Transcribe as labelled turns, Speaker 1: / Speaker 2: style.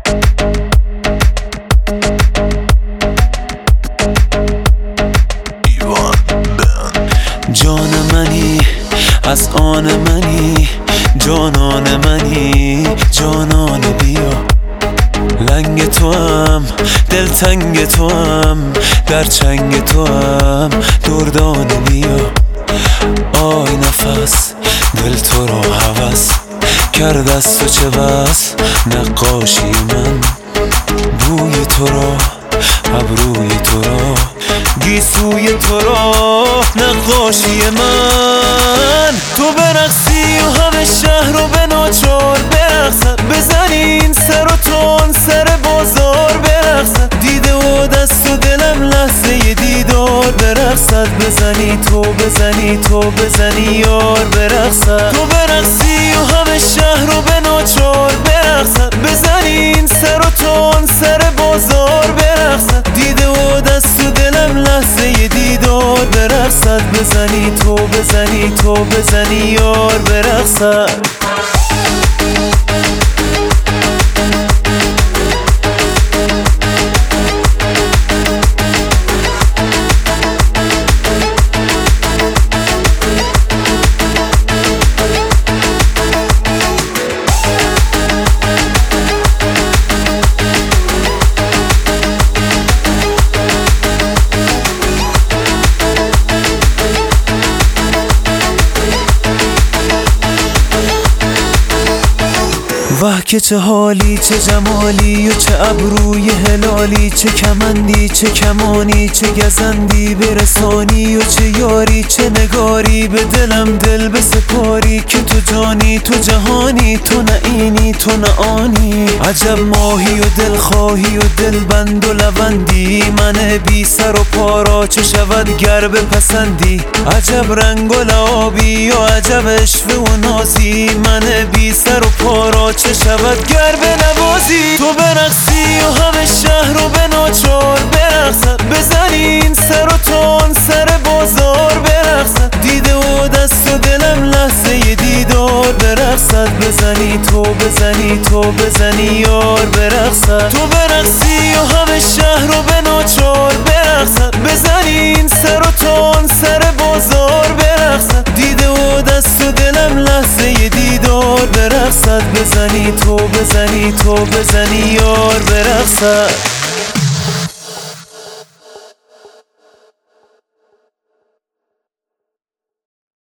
Speaker 1: جان منی، از آن منی، جانان منی، جانان بیا. لنگ تو هم، دلتنگ تو هم، در چنگ تو هم، دردانه بیا. آی نفس، دل تو را هوس کرد از تو چه بس، نقاشی من. بوی تو را، ابروی تو را، گیسوی تو را، نقاشی من. تو برقصی و همه شهر رو به ناچار برقصن، بزنین سر و تون سر بازار برقصن. دیده و دست و دلم لحظه دیدار برقصد. بزنی تو، بزنی تو، بزنی یار برقصد. تو برقصی و همه شهر رو به ناچار برقصن، بزنین سر و تون سر بازار برقصن. دیده و دست و دلم لحظه دیدار برقصد. بزنی تو، بزنی تو، بزنی یار برقصد. واه که چه حالی، چه جمالی و چه ابروی هلالی، چه کمندی، چه کمانی، چه گزندی برسانی و چه یاری، چه نگاری به دلم دل بسپاری. که تو جانی، تو جهانی، تو نه اینی، تو نه آنی. عجب ماهی و دلخواهی و دلبند و لبندی، من بی سر و پارا چه شود گر بپسندی. عجب رنگ و لعابی و عجب عشوه و نازی، من بی سر و پارا چه شود گر بنوازی. تو برقصی و همه شهر رو به ناچار برقصن، بزنین سر و تون سر بازار برقصن. دیده و دست و دلم لحظه دیدار برقصد. بزنی تو، بزنی تو، بزنی یار برقصد. تو برقصی و همه شهر رو به ناچار برقصن، بزنین سر و تون سر بازار برقصن. دیده و دست و دلم لحظه دیدار برقصد. بزنی تو، بزنی تو، بزنی یار برقصد.